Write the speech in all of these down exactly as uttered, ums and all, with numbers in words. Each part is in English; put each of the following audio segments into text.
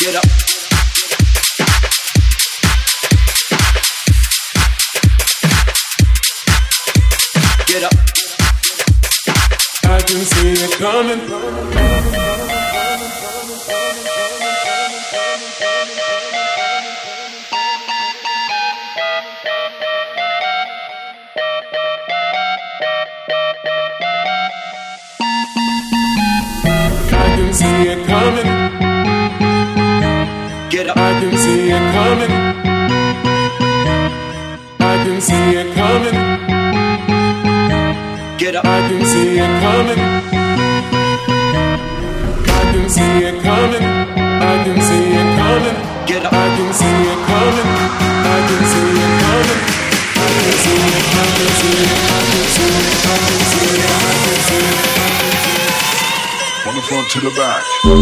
Get up. Get up. I can see it coming. I can see it coming. Get up. I can see it coming. I can see it coming. Get up. I can see it coming. I can see it coming. I can see it coming. Get up. I can see it coming. I can see it coming. I can see it. I can see it. I can see it. I can see it. I can see it. From the front to the back.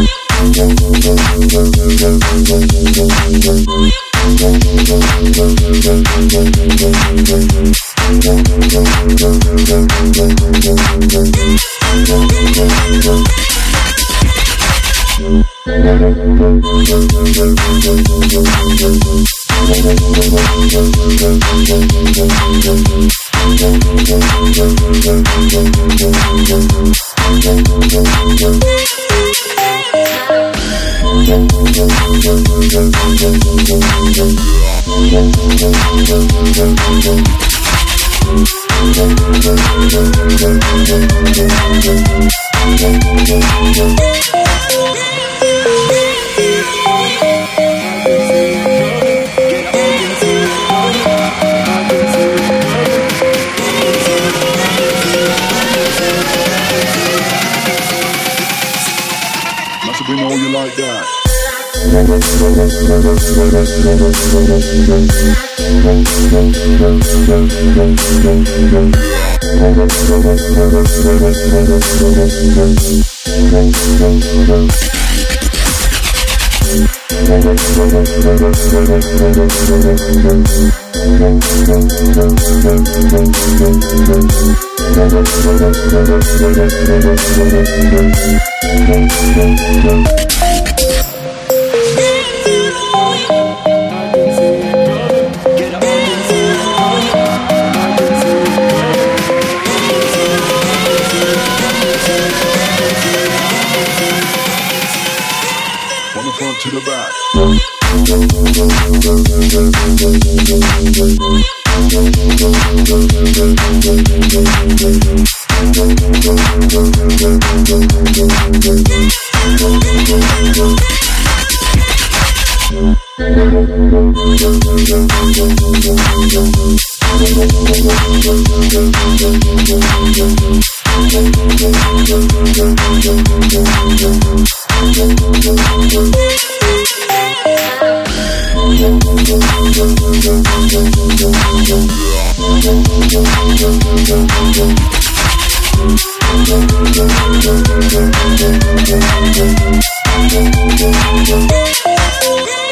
Must we know you like that. From the front to the back. Get up.